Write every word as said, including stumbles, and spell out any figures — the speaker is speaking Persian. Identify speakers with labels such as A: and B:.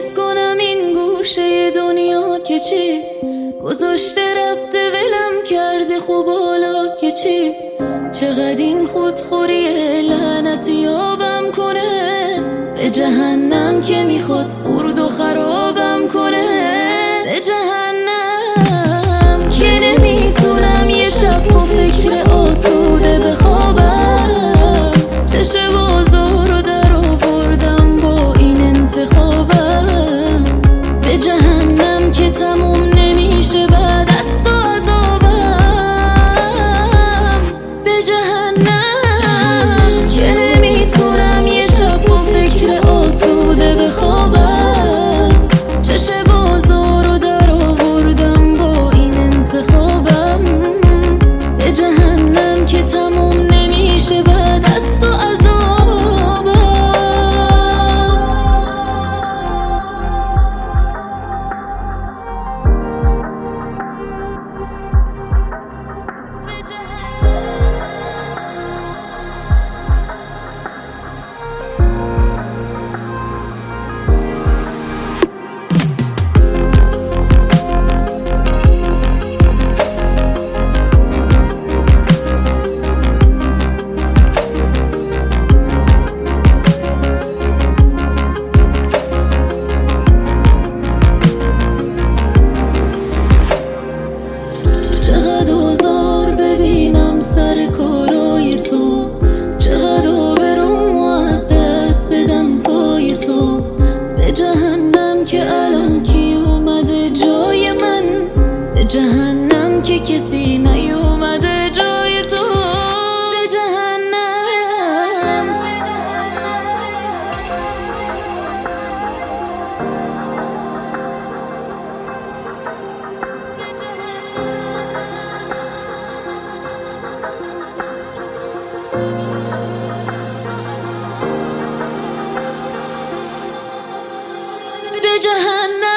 A: حس کنم این گوشه دنیا که چی گذاشته رفته ولم کرده، خب حالا که چی؟ چقدر این خودخوری لعنتی یابم کنه، به جهنم که میخواد خورد و خرابم کنه، به جهنم که نمیتونم یه شب با فکر آسوده بخوابم. چشه بازار رو در آوردم با این انتخابم، به جهنم که تموم نمیشه بعد از تو عذابم، به جهنم که نمیتونم یه شب با فکر آسوده بخوابم. چشه بازار رو در آوردم با این انتخابم، به جهنم که تموم نمیشه بعد از تو عذابم. چقدر آزار ببینم سر کارای تو، چقدر آبروم و از دست بدم پای تو، به جهنم که الان کی اومده جای من، به جهنم که کسی نیومده جای تو، به جهنم. به جهنم.